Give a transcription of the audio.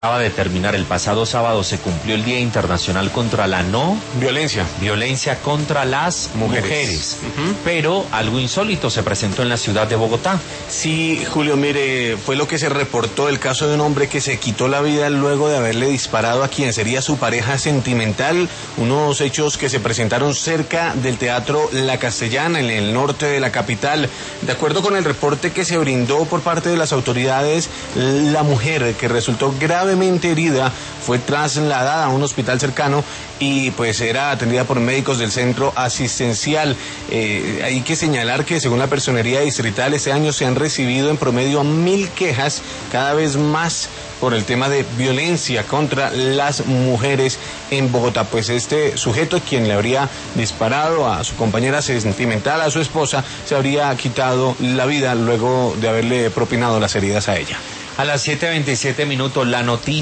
Acaba de terminar el pasado sábado, se cumplió el Día Internacional contra la No Violencia contra las Mujeres. Pero algo insólito se presentó en la ciudad de Bogotá. Sí, Julio, mire, fue lo que se reportó el caso de un hombre que se quitó la vida luego de haberle disparado a quien sería su pareja sentimental. Unos hechos que se presentaron cerca del Teatro La Castellana, en el norte de la capital. De acuerdo con el reporte que se brindó por parte de las autoridades, la mujer que resultó gravemente herida fue trasladada a un hospital cercano y pues era atendida por médicos del centro asistencial. Hay que señalar que según la Personería Distrital este año se han recibido en promedio 1000 quejas, cada vez más por el tema de violencia contra las mujeres en Bogotá. Pues este sujeto, quien le habría disparado a su compañera sentimental, a su esposa, se habría quitado la vida luego de haberle propinado las heridas a ella. A las 7:27 la noticia.